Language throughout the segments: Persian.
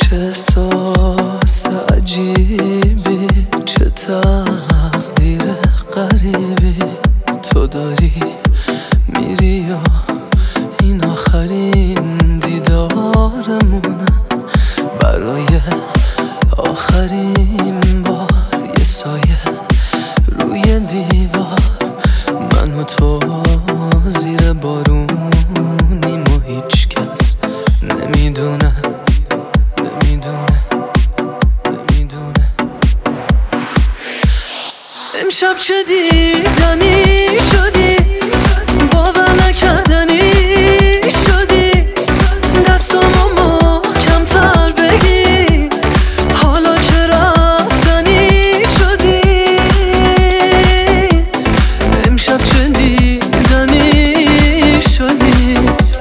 چه احساس عجیبی، چه تقدیر غریبی تو داری. میری و این آخرین دیدارمونه، برای آخرین بار یه سایه روی دیوار. من و تو زیر بارونیم و هیچ کس نمیدونه. امشب چه دیدنی شدی، باور نکردنی شدی. دستامو محکم‌تر بگی، حالا که رفتنی شدی. امشب چه دیدنی شدی.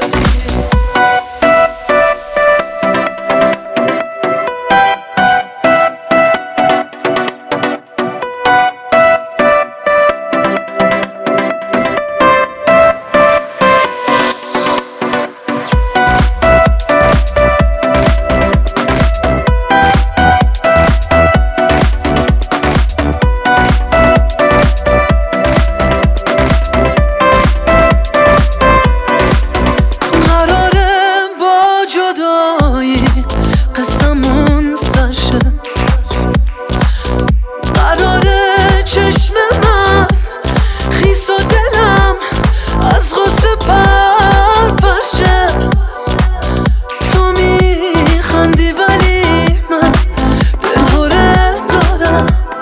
قسمون سرشه، قراره چشم من خیس و دلم از غصه پرشه. تو میخندی ولی من دلهوره دارم،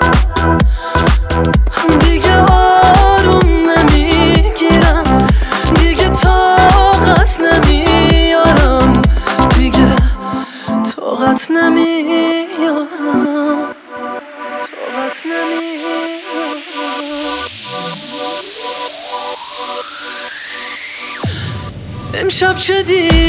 دیگه آروم نمیگیرم، دیگه طاقت نمیارم، دیگه طاقت نمیارم. امشب چه